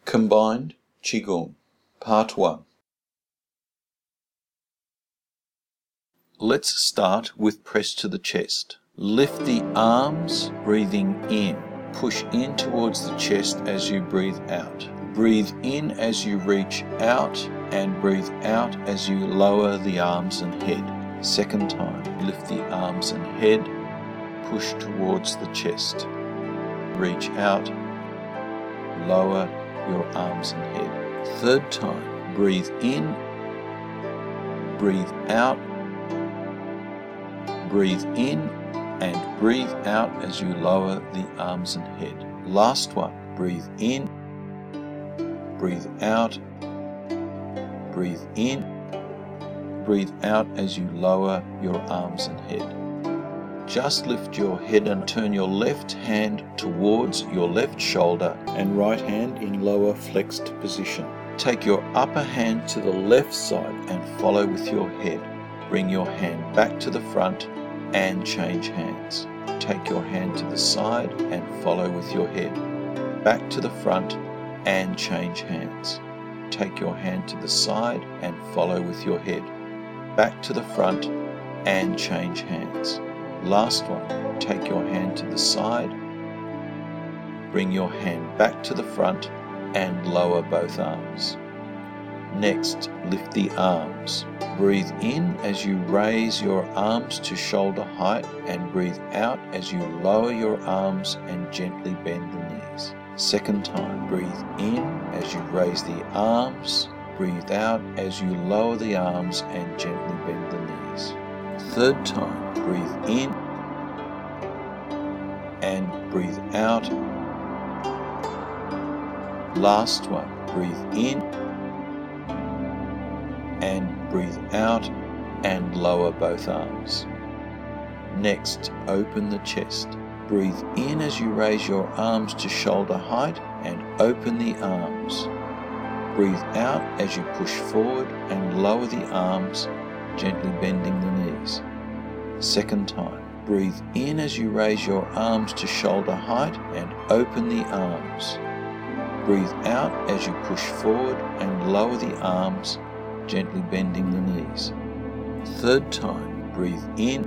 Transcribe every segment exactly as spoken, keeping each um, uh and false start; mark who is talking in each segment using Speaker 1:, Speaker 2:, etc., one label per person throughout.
Speaker 1: Combined Qigong, Part one. Let's start with press to the chest. Lift the arms, breathing in. Push in towards the chest as you breathe out. Breathe in as you reach out and breathe out as you lower the arms and head. Second time, lift the arms and head. Push towards the chest. Reach out, lower your arms and head. Third time, breathe in, breathe out, breathe in and breathe out as you lower the arms and head. Last one, breathe in, breathe out, breathe in, breathe out as you lower your arms and head. Just lift your head and turn your left hand towards your left shoulder and right hand in lower flexed position. Take your upper hand to the left side and follow with your head. Bring your hand back to the front and change hands. Take your hand to the side and follow with your head. Back to the front and change hands. Take your hand to the side and follow with your head. Back to the front and change hands. Last one, take your hand to the side, bring your hand back to the front and lower both arms. Next, lift the arms. Breathe in as you raise your arms to shoulder height and breathe out as you lower your arms and gently bend the knees. Second time, breathe in as you raise the arms, breathe out as you lower the arms and gently bend the knees. Third time, breathe in and breathe out. Last one, breathe in and breathe out and lower both arms. Next, open the chest. Breathe in as you raise your arms to shoulder height and open the arms. Breathe out as you push forward and lower the arms, gently bending the knees. Second time, breathe in as you raise your arms to shoulder height and open the arms. Breathe out as you push forward and lower the arms, gently bending the knees. Third time, breathe in,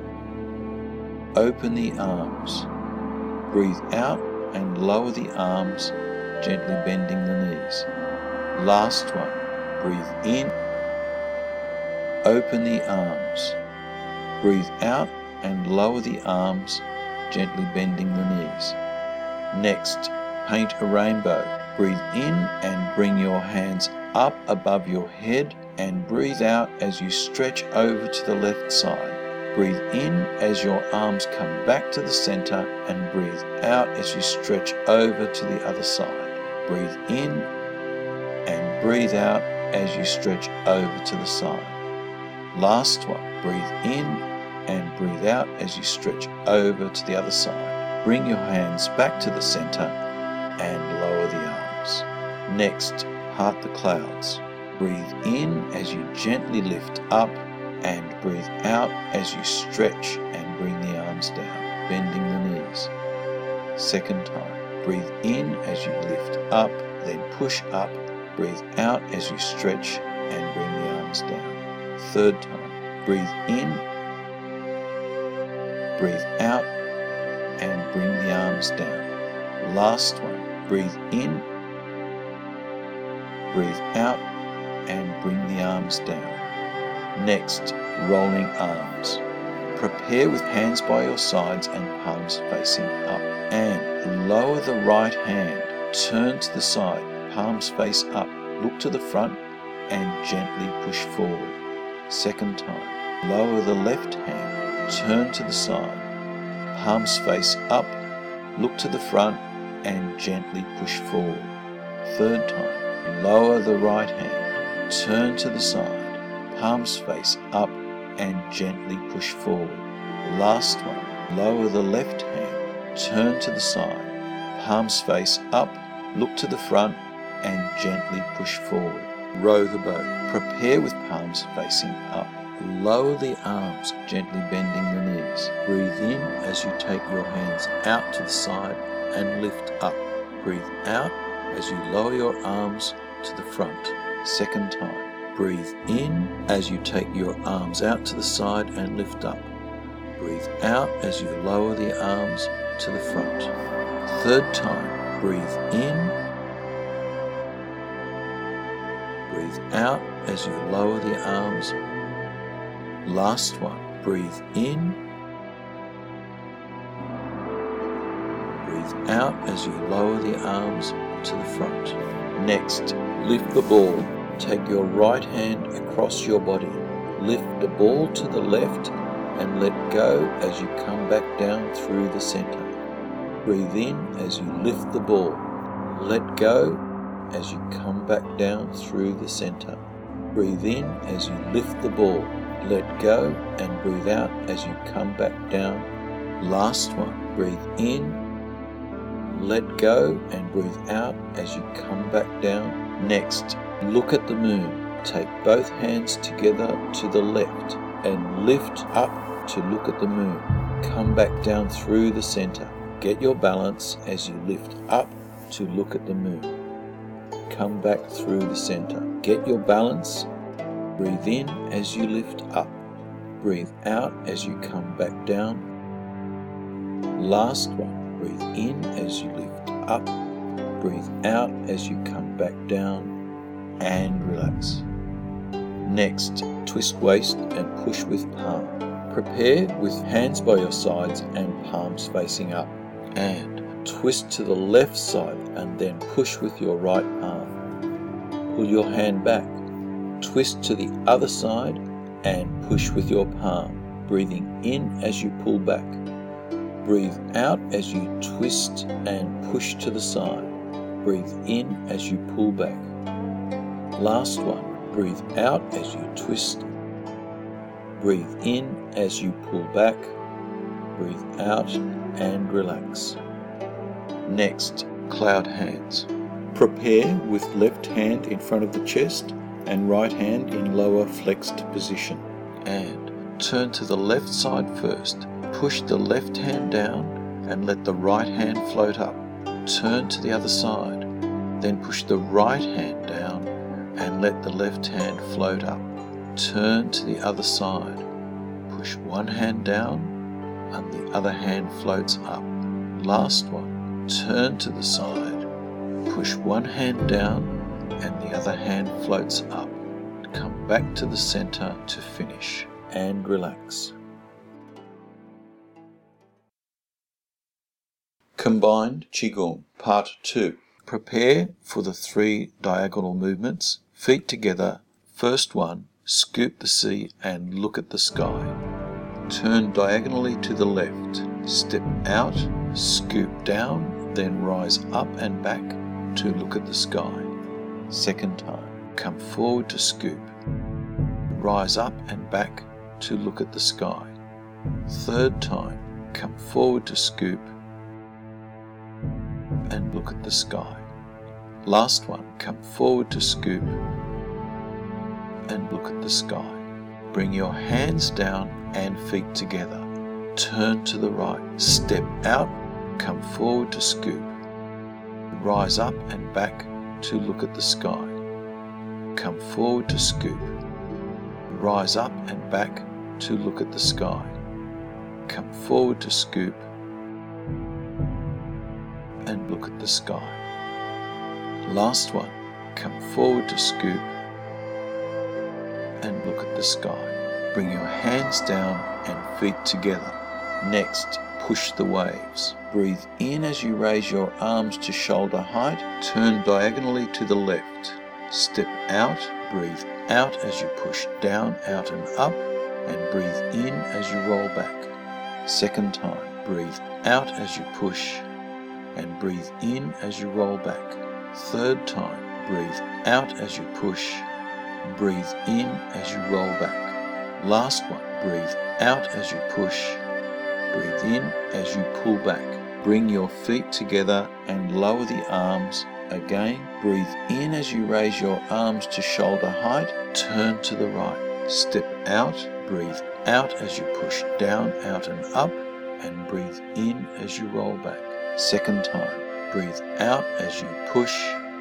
Speaker 1: open the arms. Breathe out and lower the arms, gently bending the knees. Last one, breathe in, open the arms. Breathe out and lower the arms, gently bending the knees. Next, paint a rainbow. Breathe in and bring your hands up above your head and breathe out as you stretch over to the left side. Breathe in as your arms come back to the center and breathe out as you stretch over to the other side. Breathe in and breathe out as you stretch over to the side. Last one, breathe in and breathe out as you stretch over to the other side. Bring your hands back to the center and lower the arms. Next, part the clouds. Breathe in as you gently lift up and breathe out as you stretch and bring the arms down, bending the knees. Second time, breathe in as you lift up, then push up. Breathe out as you stretch and bring the arms down. Third time, breathe in, breathe out and bring the arms down. Last one, breathe in, breathe out and bring the arms down. Next, rolling arms. Prepare with hands by your sides and palms facing up. And lower the right hand, turn to the side, palms face up, look to the front and gently push forward. Second time, lower the left hand, turn to the side, palms face up, look to the front and gently push forward. Third time, lower the right hand, turn to the side, palms face up and gently push forward. Last one, lower the left hand, turn to the side, palms face up, look to the front and gently push forward. Row the boat. Prepare with palms facing up. Lower the arms, gently bending the knees. Breathe in as you take your hands out to the side and lift up. Breathe out as you lower your arms to the front. Second time. Breathe in as you take your arms out to the side and lift up. Breathe out as you lower the arms to the front. Third time. Breathe in. Breathe out as you lower the arms. Last one. Breathe in. Breathe out as you lower the arms to the front. Next, lift the ball. Take your right hand across your body. Lift the ball to the left and let go as you come back down through the center. Breathe in as you lift the ball. Let go as you come back down through the center. Breathe in as you lift the ball. Let go and breathe out as you come back down. Last one. Breathe in. Let go and breathe out as you come back down. Next, look at the moon. Take both hands together to the left and lift up to look at the moon. Come back down through the center. Get your balance as you lift up to look at the moon. Come back through the center. Get your balance. Breathe in as you lift up. Breathe out as you come back down. Last one. Breathe in as you lift up. Breathe out as you come back down. And relax. Next, twist waist and push with palm. Prepare with hands by your sides and palms facing up. And twist to the left side and then push with your right palm. Pull your hand back. Twist to the other side and push with your palm, breathing in as you pull back. Breathe out as you twist and push to the side. Breathe in as you pull back. Last one. Breathe out as you twist. Breathe in as you pull back. Breathe out and relax. Next, cloud hands. Prepare with left hand in front of the chest and right hand in lower flexed position. And turn to the left side first. Push the left hand down and let the right hand float up. Turn to the other side. Then push the right hand down and let the left hand float up. Turn to the other side. Push one hand down and the other hand floats up. Last one. Turn to the side. Push one hand down and the other hand floats up. Come back to the center to finish and relax. Combined Qigong Part two. Prepare for the three diagonal movements. Feet together. First one, scoop the sea and look at the sky. Turn diagonally to the left. Step out, scoop down, then rise up and back to look at the sky. Second time, come forward to scoop. Rise up and back to look at the sky. Third time, come forward to scoop and look at the sky. Last one, come forward to scoop and look at the sky. Bring your hands down and feet together. Turn to the right. Step out, come forward to scoop. Rise up and back to look at the sky. Come forward to scoop. Rise up and back to look at the sky. Come forward to scoop and look at the sky. Last one, come forward to scoop and look at the sky. Bring your hands down and feet together. Next, push the waves. Breathe in as you raise your arms to shoulder height. Turn diagonally to the left. Step out, breathe out as you push down, out and up, and breathe in as you roll back. Second time, breathe out as you push and breathe in as you roll back. Third time, breathe out as you push, breathe in as you roll back. Last one, breathe out as you push, breathe in as you pull back. Bring your feet together and lower the arms. Again, breathe in as you raise your arms to shoulder height. Turn to the right. Step out, breathe out as you push down, out and up, and breathe in as you roll back. Second time, breathe out as you push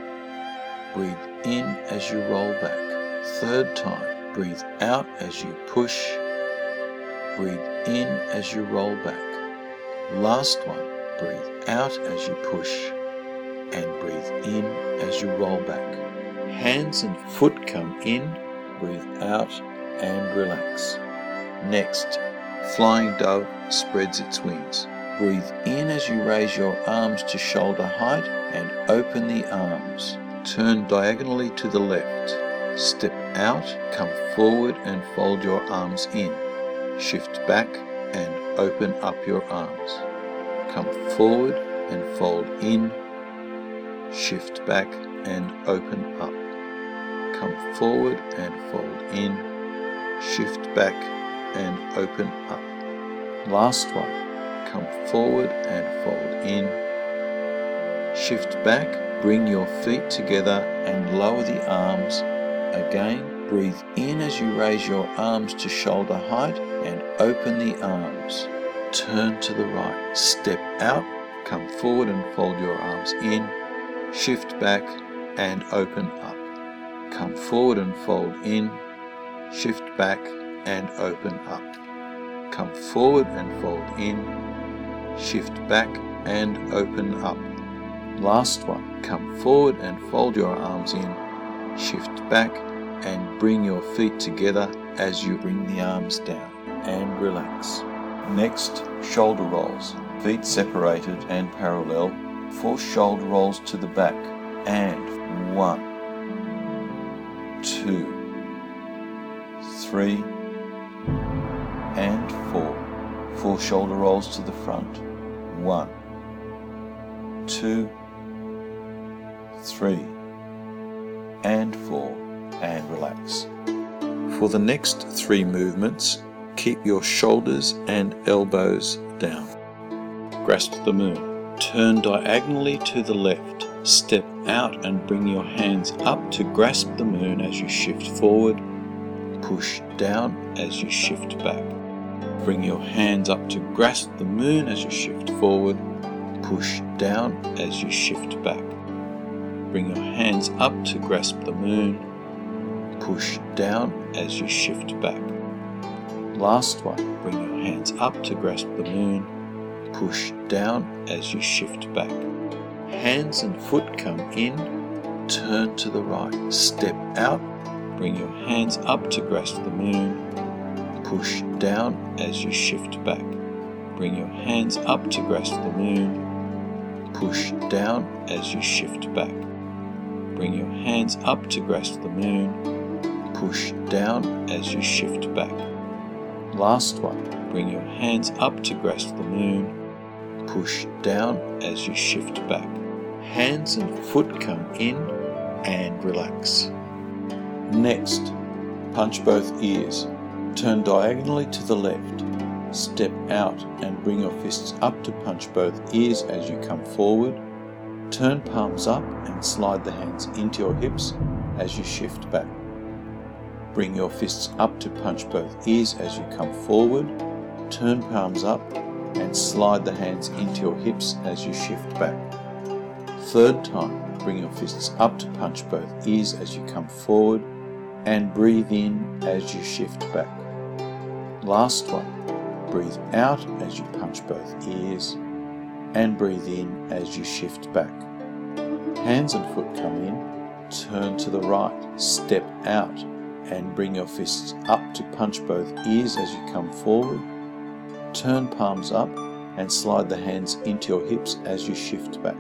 Speaker 1: breathe in as you roll back. Third time, breathe out as you push, breathe in as you roll back. Last one, breathe out as you push, and breathe in as you roll back. Hands and foot come in, breathe out and relax. Next, Flying Dove spreads its wings. Breathe in as you raise your arms to shoulder height and open the arms. Turn diagonally to the left. Step out, come forward and fold your arms in. Shift back and open up your arms. Come forward and fold in. Shift back and open up. Come forward and fold in. Shift back and open up. Last one. Come forward and fold in. Shift back, bring your feet together and lower the arms. Again, breathe in as you raise your arms to shoulder height and open the arms. Turn to the right. Step out, come forward and fold your arms in. Shift back and open up. Come forward and fold in. Shift back and open up. Come forward and fold in. Shift back and open up. Last one. Come forward and fold your arms in. Shift back and bring your feet together as you bring the arms down and relax. Next, shoulder rolls. Feet separated and parallel. Four shoulder rolls to the back. And one, two, three, and four. Four shoulder rolls to the front. One, two, three, and four, and relax. For the next three movements, keep your shoulders and elbows down. Grasp the moon. Turn diagonally to the left. Step out and bring your hands up to grasp the moon as you shift forward. Push down as you shift back. Bring your hands up to grasp the moon as you shift forward. Push down as you shift back. Bring your hands up to grasp the moon. Push down as you shift back. Last one. Bring your hands up to grasp the moon. Push down as you shift back. Hands and foot come in. Turn to the right. Step out. Bring your hands up to grasp the moon. Push down as you shift back. Bring your hands up to grasp the moon. Push down as you shift back. Bring your hands up to grasp the moon. Push down as you shift back. Last one. Bring your hands up to grasp the moon. Push down as you shift back. Hands and foot come in and relax. Next, punch both ears. Turn diagonally to the left. Step out and bring your fists up to punch both ears as you come forward. Turn palms up and slide the hands into your hips as you shift back. Bring your fists up to punch both ears as you come forward. Turn palms up and slide the hands into your hips as you shift back. Third time, bring your fists up to punch both ears as you come forward and breathe in as you shift back. Last one, breathe out as you punch both ears and breathe in as you shift back. Hands and foot come in, turn to the right, step out and bring your fists up to punch both ears as you come forward. Turn palms up and slide the hands into your hips as you shift back.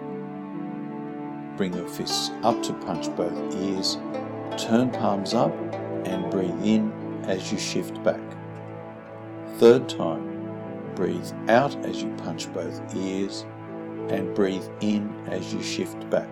Speaker 1: Bring your fists up to punch both ears. Turn palms up and breathe in as you shift back. Third time, breathe out as you punch both ears and breathe in as you shift back.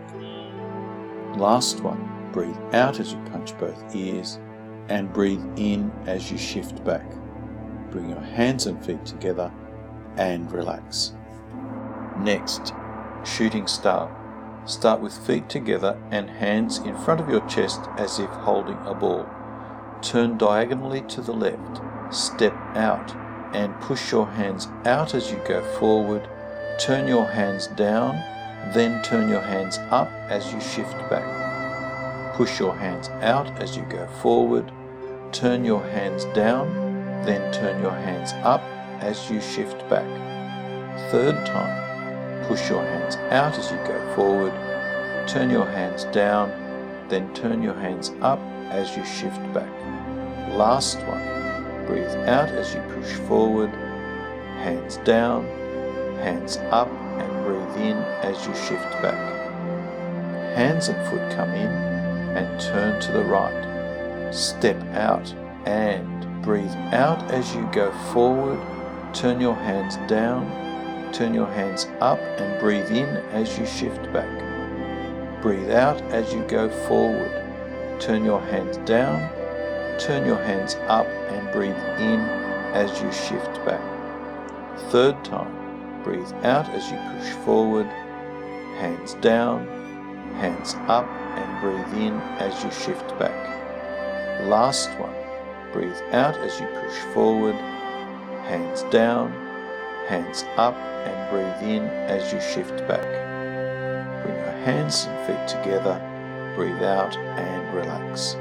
Speaker 1: Last one, breathe out as you punch both ears and breathe in as you shift back. Bring your hands and feet together and relax. Next, shooting star. Start with feet together and hands in front of your chest as if holding a ball. Turn diagonally to the left. Step out and push your hands out as you go forward. Turn your hands down, then turn your hands up as you shift back. Push your hands out as you go forward. Turn your hands down, then turn your hands up as you shift back. Third time, push your hands out as you go forward. Turn your hands down, then turn your hands up as you shift back. Last one, breathe out as you push forward. Hands down, hands up, and breathe in as you shift back. Hands and foot come in and turn to the right. Step out and breathe out as you go forward. Turn your hands down, turn your hands up, and breathe in as you shift back. Breathe out as you go forward. Turn your hands down, turn your hands up, and breathe in as you shift back. Third time, breathe out as you push forward. Hands down, hands up, and breathe in as you shift back. Last one, breathe out as you push forward. Hands down, hands up, and breathe in as you shift back. Bring your hands and feet together, breathe out and relax.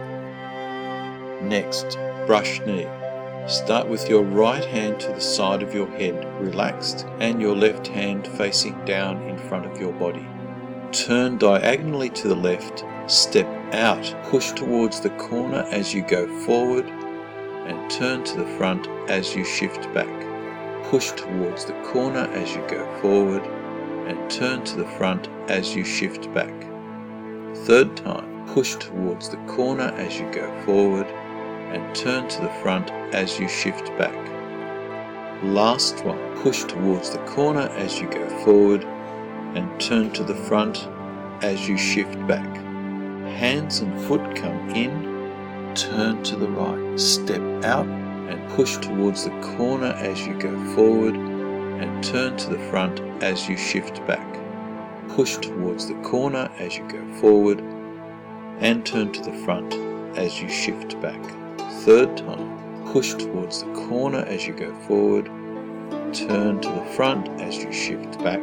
Speaker 1: Next, brush knee. Start with your right hand to the side of your head, relaxed, and your left hand facing down in front of your body. Turn diagonally to the left, step out, push towards the corner as you go forward, and turn to the front as you shift back. Push towards the corner as you go forward, and turn to the front as you shift back. Third time, push towards the corner as you go forward, and turn to the front as you shift back. Last one, push towards the corner as you go forward, and turn to the front as you shift back. Hands and foot come in, turn to the right, step out and push towards the corner as you go forward, and turn to the front as you shift back. Push towards the corner as you go forward, and turn to the front as you shift back. Third time, push towards the corner as you go forward, turn to the front as you shift back.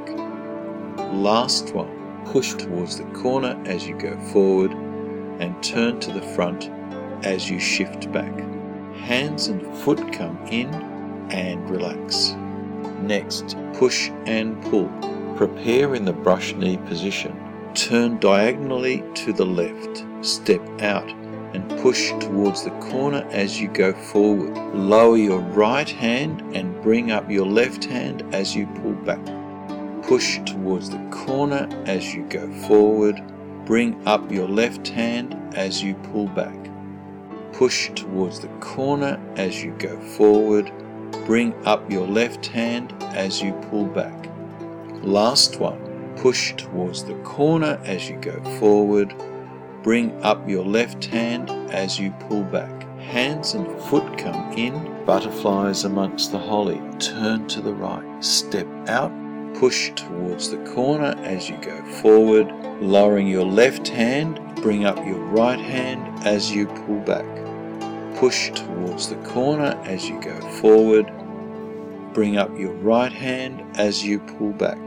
Speaker 1: Last one, push towards the corner as you go forward, and turn to the front as you shift back. Hands and foot come in and relax. Next, push and pull. Prepare in the brush knee position. Turn diagonally to the left. Step out and push towards the corner as you go forward. Lower your right hand and bring up your left hand as you pull back. Push towards the corner as you go forward. Bring up your left hand as you pull back. Push towards the corner as you go forward. Bring up your left hand as you pull back. Last one. Push towards the corner as you go forward. Bring up your left hand as you pull back. Hands and foot come in. Butterflies amongst the holly. Turn to the right. Step out. Push towards the corner as you go forward. Lowering your left hand. Bring up your right hand as you pull back. Push towards the corner as you go forward. Bring up your right hand as you pull back.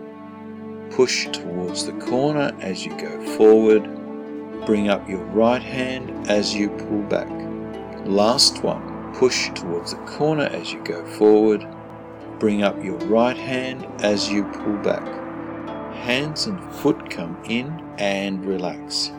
Speaker 1: Push towards the corner as you go forward. Bring up your right hand as you pull back. Last one. Push towards the corner as you go forward. Bring up your right hand as you pull back. Hands and foot come in and relax.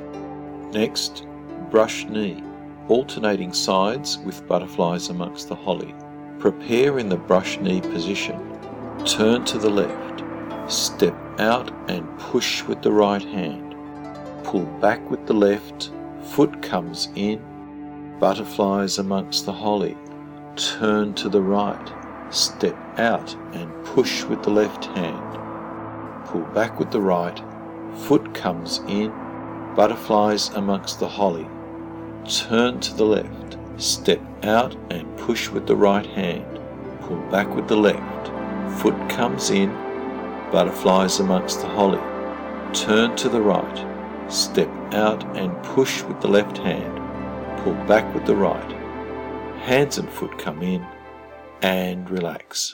Speaker 1: Next, brush knee. Alternating sides with butterflies amongst the holly. Prepare in the brush knee position. Turn to the left. Step out and push with the right hand. Pull back with the left. Foot comes in. Butterflies amongst the holly. Turn to the right. Step out and push with the left hand. Pull back with the right. Foot comes in. Butterflies amongst the holly. Turn to the left. Step out and push with the right hand. Pull back with the left. Foot comes in. Butterflies amongst the holly. Turn to the right. Step out and push with the left hand. Pull back with the right. Hands and foot come in and relax.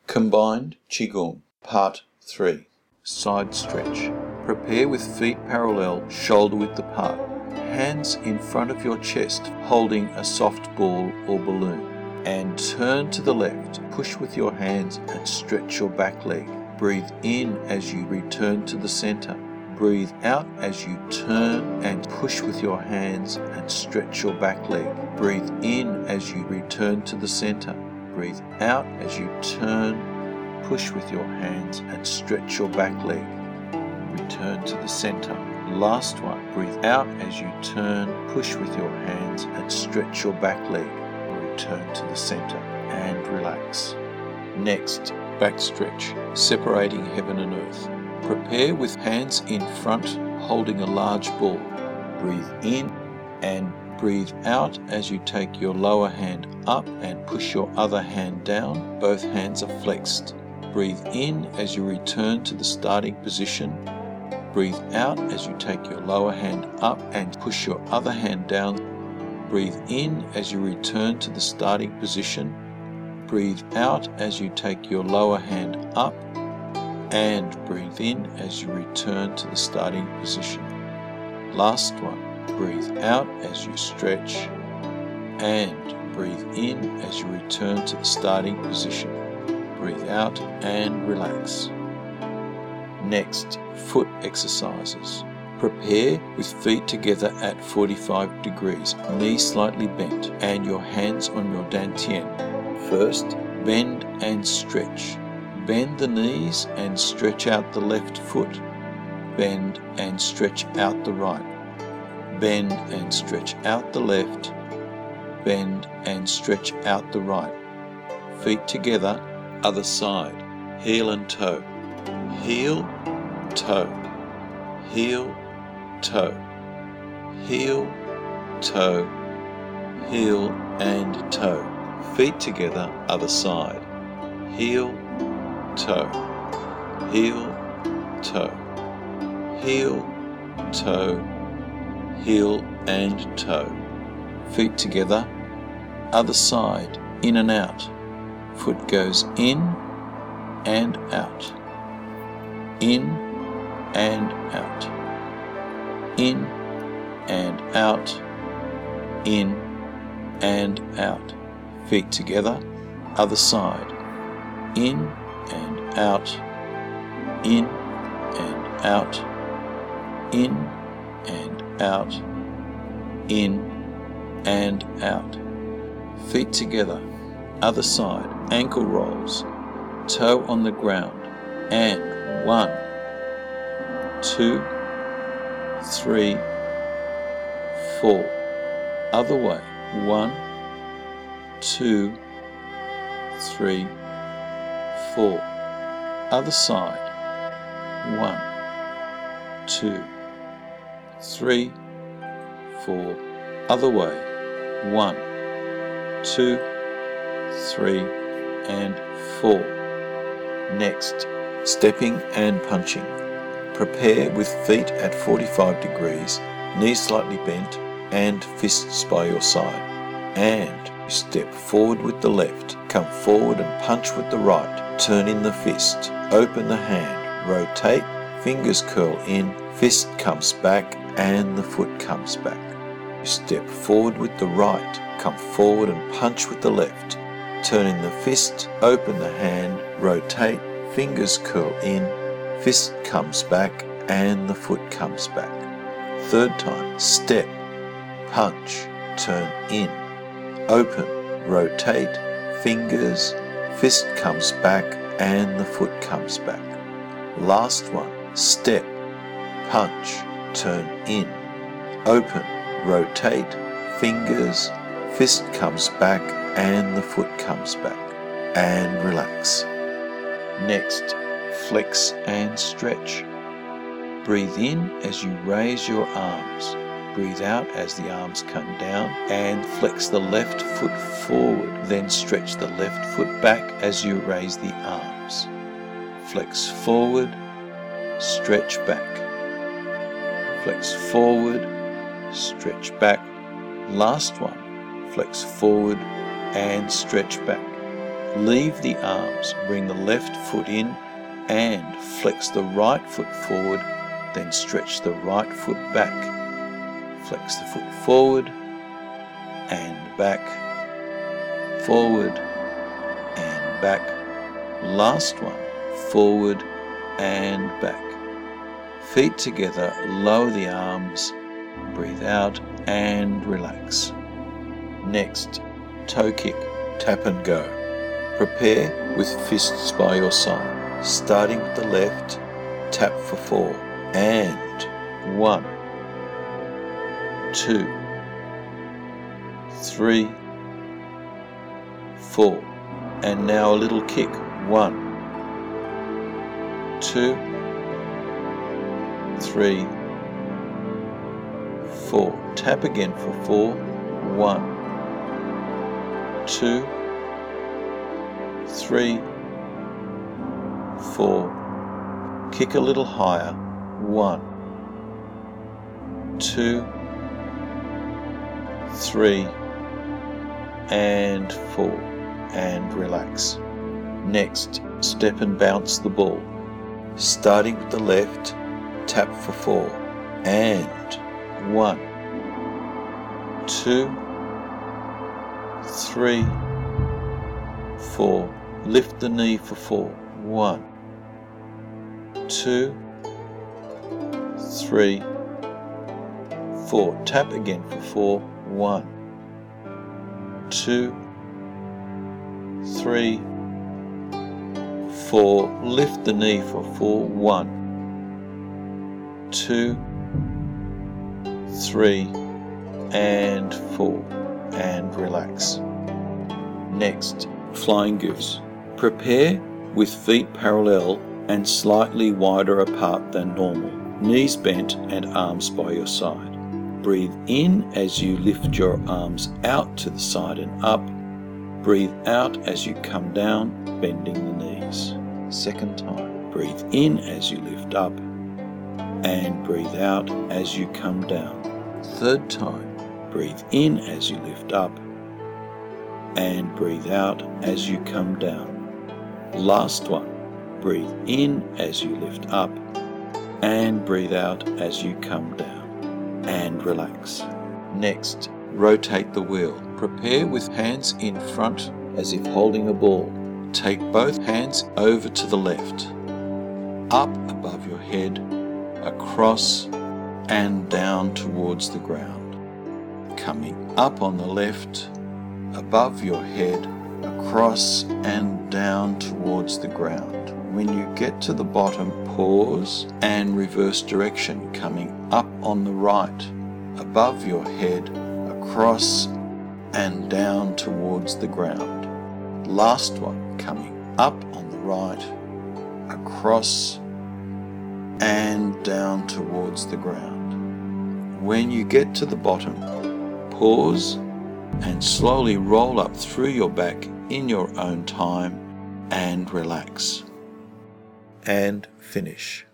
Speaker 1: Combined Qigong, Part three. Side stretch. Prepare with feet parallel, shoulder width apart. Hands in front of your chest, holding a soft ball or balloon. And turn to the left. Push with your hands and stretch your back leg. Breathe in as you return to the center. Breathe out as you turn and push with your hands and stretch your back leg. Breathe in as you return to the center. Breathe out as you turn, push with your hands and stretch your back leg. Return to the center. Last one. Breathe out as you turn, push with your hands and stretch your back leg. Return to the center and relax. Next, back stretch, separating heaven and earth. Prepare with hands in front, holding a large ball. Breathe in and breathe out as you take your lower hand up and push your other hand down. Both hands are flexed. Breathe in as you return to the starting position. Breathe out as you take your lower hand up and push your other hand down. Breathe in as you return to the starting position. Breathe out as you take your lower hand up and breathe in as you return to the starting position. Last one. Breathe out as you stretch and breathe in as you return to the starting position. Breathe out and relax. Next, foot exercises. Prepare with feet together at forty-five degrees, knees slightly bent, and your hands on your dantian. First, bend and stretch. Bend the knees and stretch out the left foot. Bend and stretch out the right. Bend and stretch out the left. Bend and stretch out the right. Feet together, other side. Heel and toe. Heel, toe. Heel, toe. Heel, toe. Heel and toe. Feet together, other side. Heel, toe. Heel, toe. Heel, toe. Heel and toe. Feet together, other side, in and out. Foot goes in and out. In and out. In and out. In and out. Feet together, other side. In and out. In and out. In and out. In and out. Feet together, other side. Ankle rolls. Toe on the ground. And one, two, three, four. Other way. One, two, three, four. Other side. One, two, three, four. Other way. One, two, three, and four. Next, stepping and punching. Prepare with feet at forty-five degrees, knees slightly bent, and fists by your side. And step forward with the left, come forward and punch with the right. Turn in the fist, open the hand, rotate, fingers curl in, fist comes back, and the foot comes back. Step forward with the right, come forward and punch with the left. Turn in the fist, open the hand, rotate, fingers curl in, fist comes back, and the foot comes back. Third time, step, punch, turn in, open, rotate, fingers, fist comes back, and the foot comes back. Last one, step, punch, turn in, open, rotate, fingers, fist comes back, and the foot comes back. And relax. Next, flex and stretch. Breathe in as you raise your arms. Breathe out as the arms come down and flex the left foot forward. Then stretch the left foot back as you raise the arms. Flex forward, stretch back. Flex forward, stretch back. Last one. Flex forward and stretch back. Leave the arms, bring the left foot in and flex the right foot forward, then stretch the right foot back. Flex the foot forward and back, forward and back. Last one, forward and back. Feet together, lower the arms, breathe out and relax. Next, toe kick, tap and go. Prepare with fists by your side. Starting with the left, tap for four. And one, two, three, four. And now a little kick. One, two, three, four. Tap again for four. One, two, three, four. Kick a little higher. One, two, three, and four. And relax. Next, step and bounce the ball. Starting with the left, tap for four. And one, two, three, four. Lift the knee for four. One, two, three, four. Tap again for four. One, two, three, four. Lift the knee for four. One, two, three, and four. And relax. Next, flying goose. Prepare with feet parallel and slightly wider apart than normal. Knees bent and arms by your side. Breathe in as you lift your arms out to the side and up. Breathe out as you come down, bending the knees. Second time. Breathe in as you lift up and breathe out as you come down. Third time. Breathe in as you lift up and breathe out as you come down. Last one. Breathe in as you lift up and breathe out as you come down. And relax. Next, rotate the wheel. Prepare with hands in front as if holding a ball. Take both hands over to the left, up above your head, across and down towards the ground. Coming up on the left, above your head, across and down towards the ground. When you get to the bottom, pause and reverse direction, coming up on the right, above your head, across and down towards the ground. Last one, coming up on the right, across and down towards the ground. When you get to the bottom, pause and slowly roll up through your back in your own time and relax. And finish.